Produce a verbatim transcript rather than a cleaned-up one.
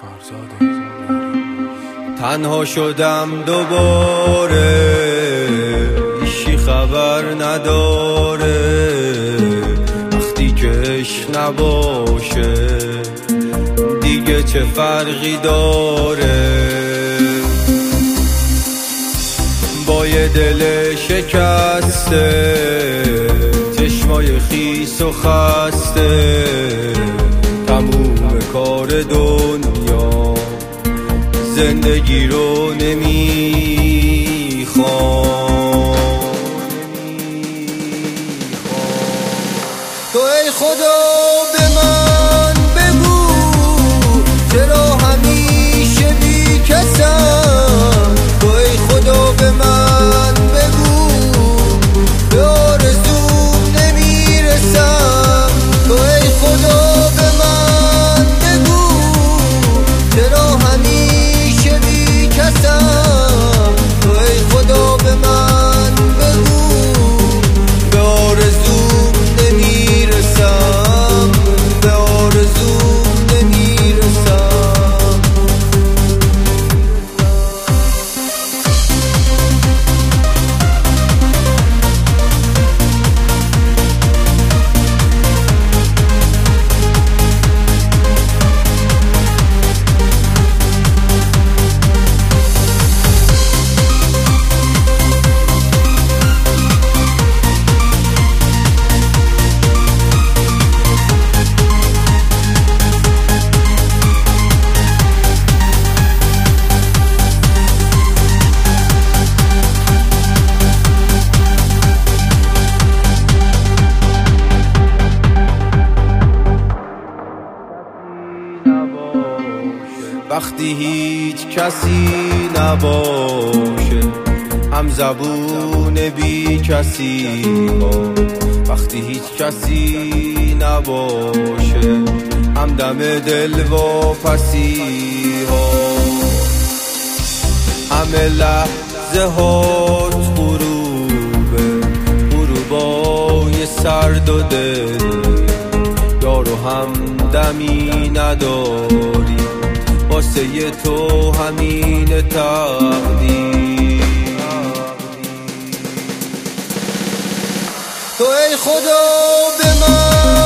تنها شدم دوباره، هیچی خبر نداره، وقتی که عشق نباشه دیگه چه فرقی داره. با یه دل شکسته، چشمای خیس و خسته، تموم کار دنیا زندگی رو نمیخوام. تو ای خدا به من بگو چرا همیشه بی کسم. تو ای خدا به من بگو به آرزوم نمیرسم. تو ای خدا به من بگو چرا همیشه بی کسم. تو ای خدا به من بگو به آرزوم نمیرسم، به آرزوم نمیرسم. وقتی هیچ کسی نباشه، هم زبون بی کسی ها. وقتی هیچ کسی نباشه، هم دم دل واپسی ها. همه لحظه هات غروبه، غروبای سرد و دل، یارو هم دمی نداری، واسه تو همین تقدیر. تو ای خدا به من